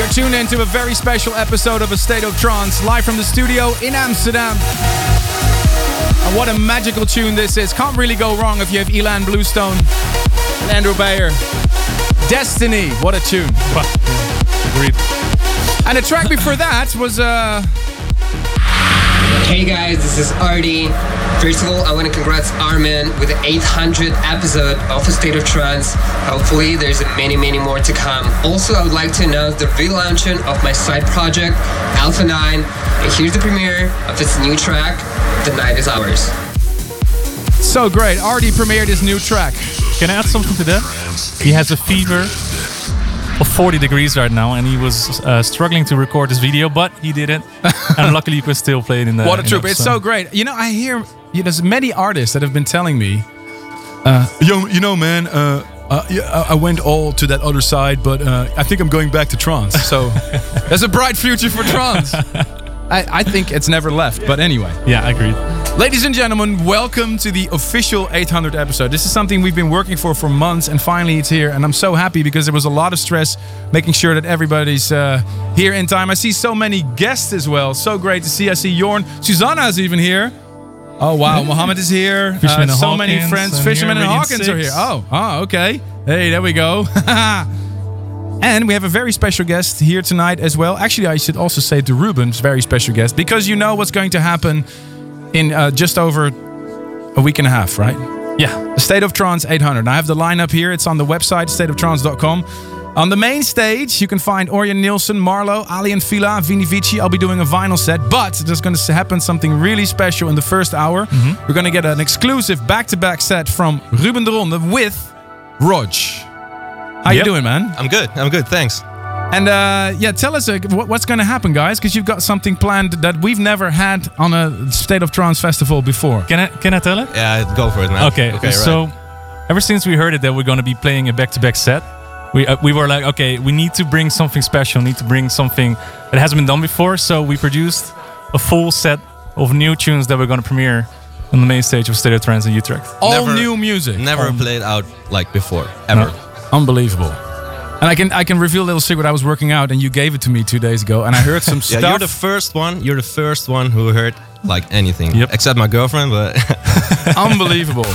tuned in to a very special episode of A State of Trance, live from the studio in Amsterdam. And what a magical tune this is. Can't really go wrong if you have Ilan Bluestone and Andrew Bayer. Destiny, what a tune. Agreed. And the track before that was... Hey guys, this is Artie. First of all, I want to congrats Armin with the 800th episode of A State of Trance. Hopefully there's many more to come. Also, I would like to announce the relaunching of my side project, Alpha 9. And here's the premiere of its new track, The Night Is Ours. So great, Artie premiered his new track. Can I add something to that? He has a fever of 40 degrees right now, and he was struggling to record this video, but he did it. And luckily he could still play it in the... What a trip, it's so great. You know, I hear... there's many artists that have been telling me, man, I went all to that other side, but I think I'm going back to trance. So there's a bright future for trance. I think it's never left, but anyway. Yeah, I agree. Ladies and gentlemen, welcome to the official 800th episode. This is something we've been working for months, and finally it's here. And I'm so happy because there was a lot of stress making sure that everybody's here in time. I see so many guests as well. So great to see. I see Jorn. Susanna is even here. Oh, wow. Mohammed is here. Fisherman and so Hawkins, many friends. Fisherman and Hawkins are here. Oh, okay. Hey, there we go. And we have a very special guest here tonight as well. Actually, I should also say to Ruben's very special guest, because you know what's going to happen in just over a week and a half, right? Yeah. The State of Trance 800. I have the lineup here. It's on the website, stateoftrance.com. On the main stage, you can find Orjan Nilsen, Marlo, Ali and Fila, Vini Vici. I'll be doing a vinyl set, but there's going to happen something really special in the first hour. Mm-hmm. We're going to get an exclusive back-to-back set from Ruben de Ronde with Rog. How you doing, man? I'm good, thanks. And tell us what's going to happen, guys, because you've got something planned that we've never had on a State of Trance festival before. Can I tell it? Yeah, go for it, man. Okay, so right. Ever since we heard it that we're going to be playing a back-to-back set, we were like, okay, we need to bring something special, need to bring something that hasn't been done before, so we produced a full set of new tunes that we're going to premiere on the main stage of State of Trance in Utrecht. All new music. Never played out like before, ever. No. Unbelievable. And I can reveal a little secret. I was working out and you gave it to me 2 days ago, and I heard some stuff. You're the first one who heard like anything. Yep. Except my girlfriend, but unbelievable.